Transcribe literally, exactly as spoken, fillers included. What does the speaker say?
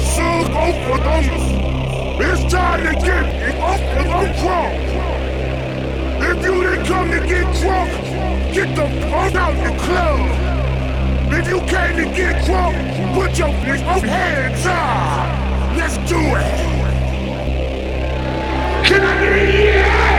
Suck off of them. It's time to get it off of them drunk. If you didn't come to get drunk, get the fuck out the club. If you came to get drunk, put your hands up. Let's do it. Can I get a yeah?